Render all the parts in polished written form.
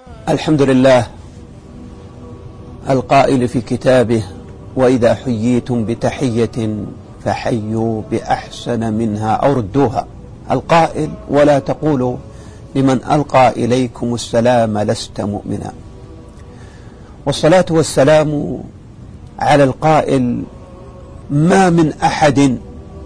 الحمد لله القائل في كتابه: وإذا حييتم بتحية فحيوا بأحسن منها أو ردوها. القائل: ولا تقولوا لمن ألقى إليكم السلام لست مؤمنا. والصلاة والسلام على القائل: ما من أحد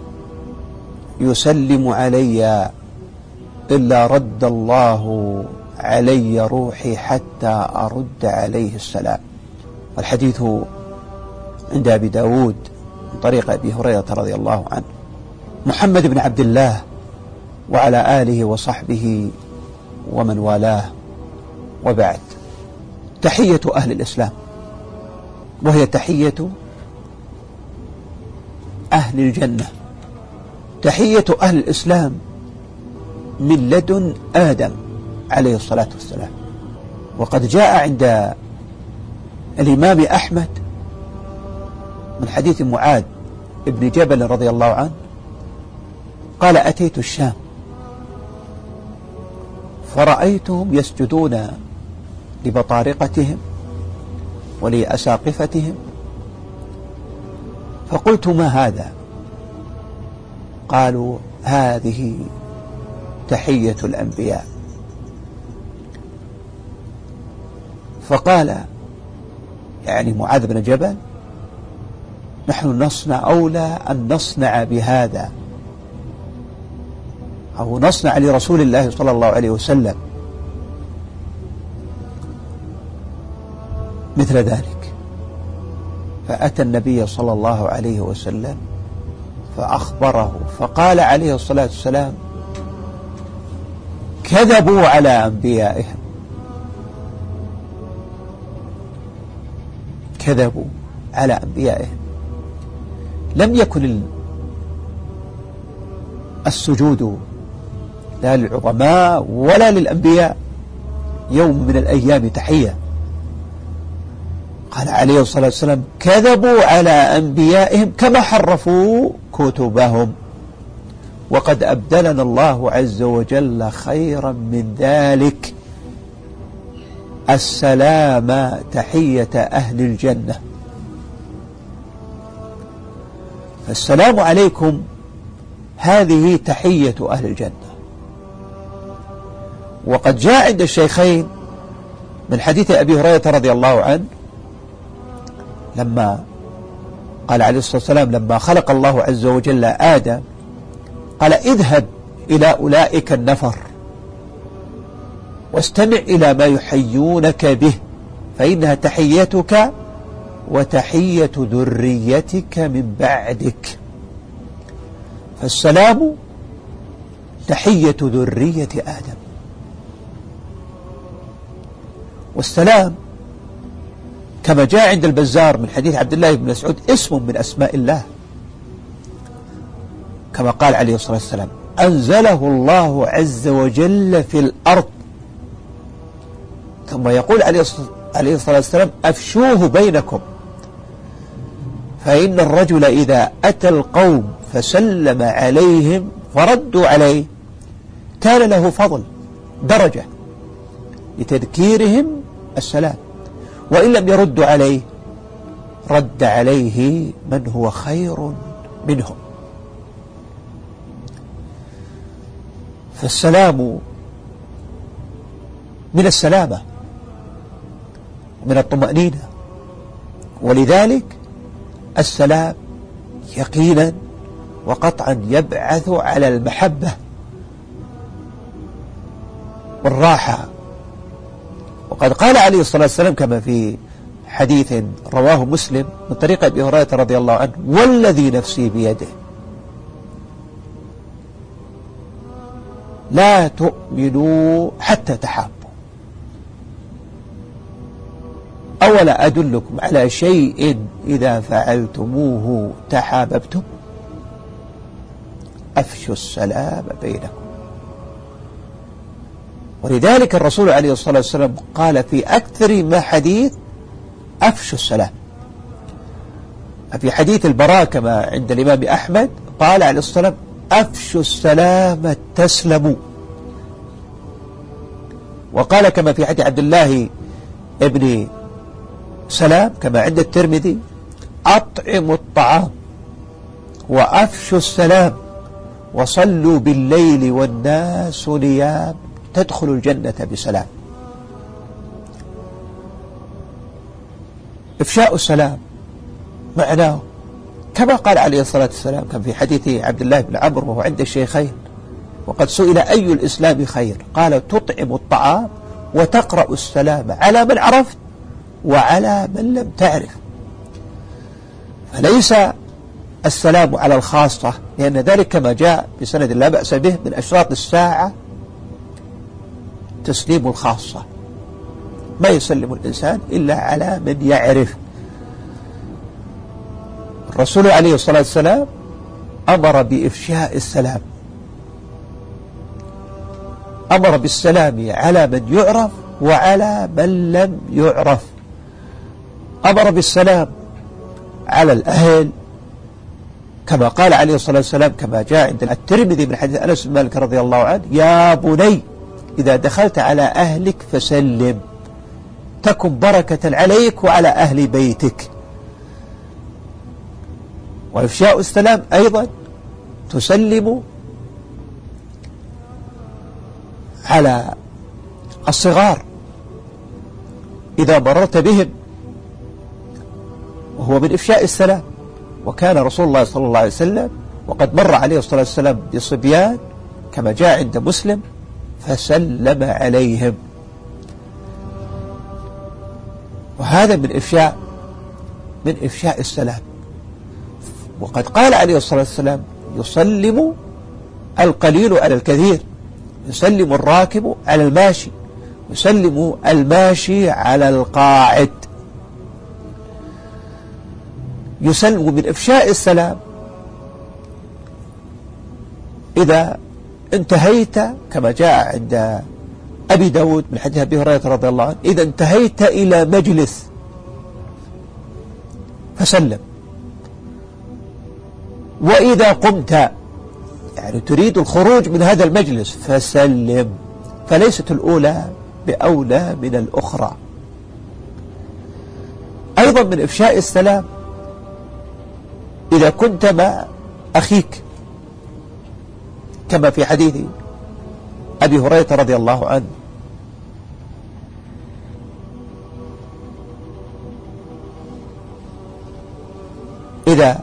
يسلم علي إلا رد الله علي روحي حتى أرد عليه السلام. والحديث عند أبي داود من طريق أبي هريرة رضي الله عنه. محمد بن عبد الله وعلى آله وصحبه ومن والاه، وبعد. تحية أهل الإسلام، وهي تحية أهل الجنة. تحية أهل الإسلام من لدن آدم عليه الصلاة والسلام. وقد جاء عند الإمام أحمد من حديث معاذ ابن جبل رضي الله عنه قال: أتيت الشام فرأيتهم يسجدون لبطارقتهم ولأساقفتهم، فقلت: ما هذا؟ قالوا: هذه تحية الأنبياء. فقال يعني معاذ بن جبل: نحن نصنع أولى أن نصنع بهذا، أو نصنع لرسول الله صلى الله عليه وسلم مثل ذلك. فأتى النبي صلى الله عليه وسلم فأخبره، فقال عليه الصلاة والسلام: كذبوا على أنبيائهم، كذبوا على أنبيائهم. لم يكن السجود لا للعظماء ولا للأنبياء يوم من الأيام تحية. قال عليه الصلاة والسلام: كذبوا على أنبيائهم كما حرفوا كتبهم، وقد أبدلنا الله عز وجل خيرا من ذلك، السلام تحية أهل الجنة. فالسلام عليكم هذه تحية أهل الجنة. وقد جاء عند الشيخين من حديث أبي هريرة رضي الله عنه لما قال عليه الصلاة والسلام: لما خلق الله عز وجل آدم قال: اذهب إلى أولئك النفر واستمع إلى ما يحيونك به، فإنها تحيتك وتحية ذريتك من بعدك. فالسلام تحية ذرية آدم. والسلام كما جاء عند البزار من حديث عبد الله بن مسعود اسم من أسماء الله، كما قال عليه الصلاة والسلام: أنزله الله عز وجل في الأرض. ثم يقول عليه الصلاة والسلام: أفشوه بينكم، فإن الرجل إذا أتى القوم فسلم عليهم فردوا عليه كان له فضل درجة لتذكيرهم السلام، وإن لم يردوا عليه رد عليه من هو خير منهم. فالسلام من السلامة ومن الطمأنينة، ولذلك السلام يقينا وقطعا يبعث على المحبة والراحة. وقد قال عليه الصلاة والسلام كما في حديث رواه مسلم من طريق أبي هريرة رضي الله عنه: والذي نفسي بيده لا تؤمنوا حتى تحابوا، أولا أدلكم على شيء إذا فعلتموه تحاببتم؟ أفشوا السلام بينكم. ولذلك الرسول عليه الصلاة والسلام قال في أكثر ما حديث: أفشوا السلام. في حديث البراء كما عند الإمام أحمد قال عليه الصلاة والسلام: أفشوا السلام تسلموا. وقال كما في حديث عبد الله ابن سلام كما عند الترمذي: أطعموا الطعام وأفشوا السلام وصلوا بالليل والناس نيام تدخلوا الجنة بسلام. إفشاء السلام معناه كما قال عليه الصلاة والسلام كان في حديث عبد الله بن عمرو وهو عند الشيخين: وقد سئل أي الإسلام خير؟ قال: تطعم الطعام وتقرأ السلام على من عرفت وعلى من لم تعرف. فليس السلام على الخاصة، لأن ذلك كما جاء بسند لا بأس به من أشراط الساعة تسليم الخاصة، ما يسلم الإنسان إلا على من يعرف. الرسول عليه الصلاة والسلام أمر بإفشاء السلام، أمر بالسلام على من يعرف وعلى من لم يعرف. أمر بالسلام على الأهل كما قال عليه الصلاة والسلام كما جاء عند الترمذي من حديث أنس بن مالك رضي الله عنه: يا بني إذا دخلت على أهلك فسلم تكن بركة عليك وعلى أهل بيتك. وإفشاء السلام أيضا تسلم على الصغار إذا مررت بهم، وهو من إفشاء السلام. وكان رسول الله صلى الله عليه وسلم وقد مر عليه الصلاة والسلام بصبيان كما جاء عند مسلم فسلم عليهم، وهذا من إفشاء السلام. وقد قال عليه الصلاة والسلام: يسلم القليل على الكثير، يسلم الراكب على الماشي، يسلم الماشي على القاعد. يسلم من إفشاء السلام إذا انتهيت كما جاء عند أبي داود من حديث أبي هريرة رضي الله عنه: إذا انتهيت إلى مجلس فسلم، وإذا قمت يعني تريد الخروج من هذا المجلس فسلم، فليست الأولى بأولى من الأخرى. أيضا من إفشاء السلام إذا كنت مع أخيك كما في حديث أبي هريرة رضي الله عنه: إذا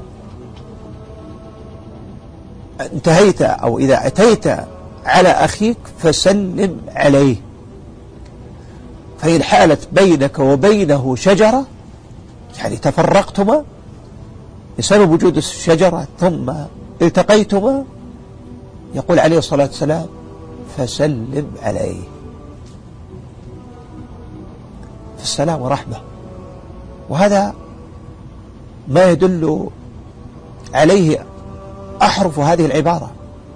انتهيت أو إذا أتيت على أخيك فسلم عليه، فإن حالت بينك وبينه شجرة يعني تفرقتما بسبب وجود الشجرة ثم التقيتما، يقول عليه الصلاة والسلام: فسلم عليه. فالسلام رحمة، وهذا ما يدل عليه أحرف هذه العبارة: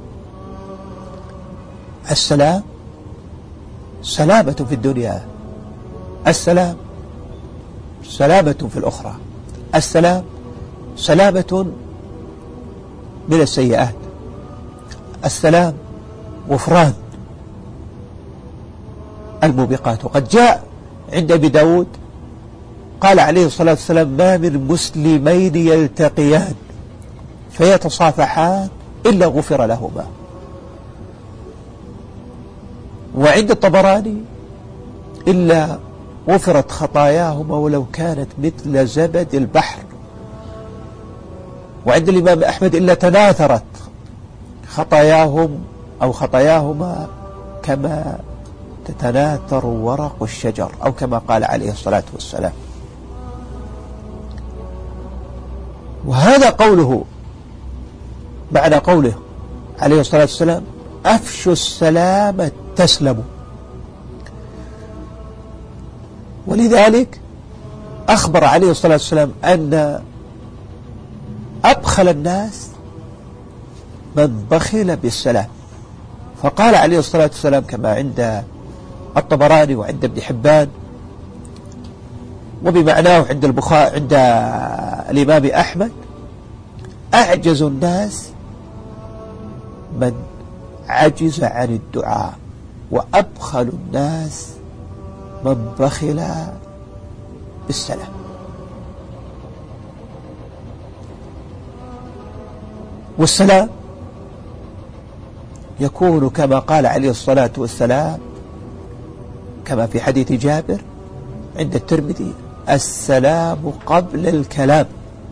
السلام سلامة في الدنيا، السلام سلامة في الأخرى، السلام سلامة من السيئات، السلام غفران الموبقات. وقد جاء عند أبي داود قال عليه الصلاة والسلام: ما من مسلمين يلتقيان فيتصافحان إلا غفر لهما. وعند الطبراني: إلا غفرت خطاياهما ولو كانت مثل زبد البحر. وعند الإمام أحمد: إلا تناثرت خطاياهم أو خطاياهما كما تتناثر ورق الشجر، أو كما قال عليه الصلاة والسلام. وهذا قوله معنى قوله عليه الصلاة والسلام: أفشوا السلام تسلموا. ولذلك أخبر عليه الصلاة والسلام أن أبخل الناس من بخل بالسلام، فقال عليه الصلاة والسلام كما عند الطبراني وعند ابن حبان وبمعناه عند البخاري عند الإمام أحمد: أعجز الناس من عجز عن الدعاء وأبخل الناس من بخل بالسلام. والسلام يكون كما قال عليه الصلاة والسلام كما في حديث جابر عند الترمذي: السلام قبل الكلام.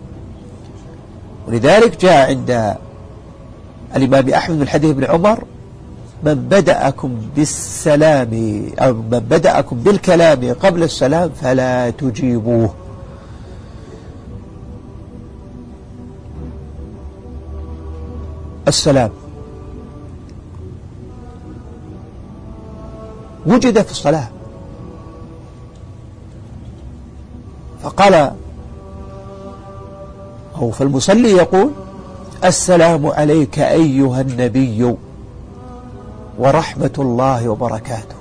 ولذلك جاء عند الإمام أحمد من حديث ابن عمر: من بدأكم بالسلام أو من بدأكم بالكلام قبل السلام فلا تجيبوه. السلام وجد في الصلاة، فقال أو فالمصلي يقول: السلام عليك أيها النبي ورحمة الله وبركاته.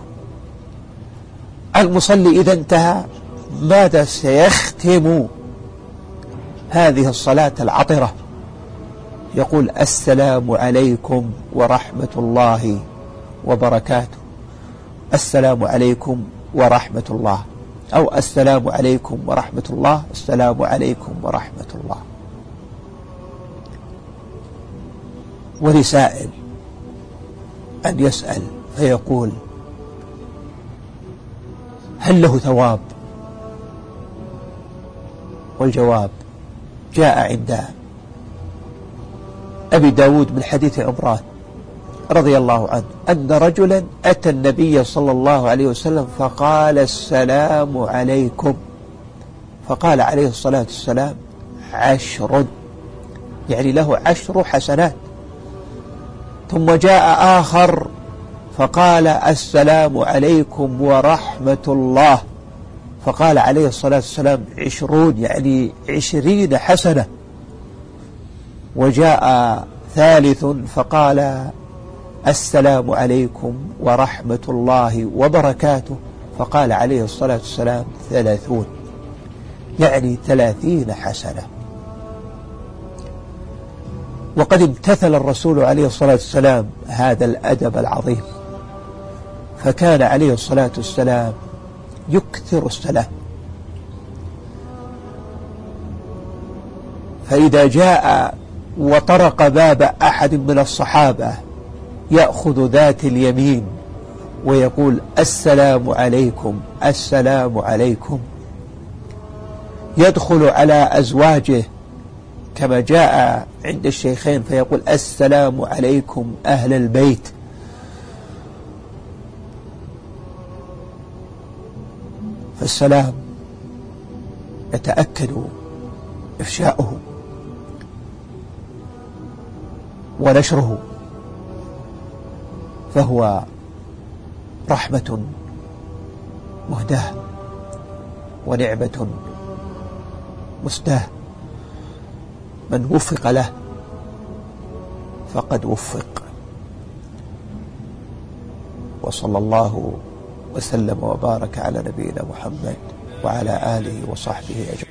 المصلي إذا انتهى ماذا سيختم هذه الصلاة العطرة؟ يقول: السلام عليكم ورحمة الله وبركاته، السلام عليكم ورحمة الله، أو السلام عليكم ورحمة الله، السلام عليكم ورحمة الله. ولسائل أن يسأل فيقول: هل له ثواب؟ والجواب جاء عند أبي داود من حديث عمران رضي الله عنه أن رجلا أتى النبي صلى الله عليه وسلم فقال: السلام عليكم. فقال عليه الصلاة والسلام: 10، يعني له 10 حسنات. ثم جاء آخر فقال: السلام عليكم ورحمة الله. فقال عليه الصلاة والسلام: 20، يعني 20 حسنة. وجاء ثالث فقال: السلام عليكم ورحمة الله وبركاته. فقال عليه الصلاة والسلام: 30، يعني 30 حسنة. وقد امتثل الرسول عليه الصلاة والسلام هذا الأدب العظيم، فكان عليه الصلاة والسلام يكثر السلام. فإذا جاء وطرق باب أحد من الصحابة يأخذ ذات اليمين ويقول: السلام عليكم، السلام عليكم. يدخل على أزواجه كما جاء عند الشيخين فيقول: السلام عليكم أهل البيت. فالسلام يتأكد إفشاؤه ونشره، فهو رحمة مهداة ونعمة مسداة. من وفق له فقد وفق. وصلى الله وسلم وبارك على نبينا محمد وعلى آله وصحبه أجمعين.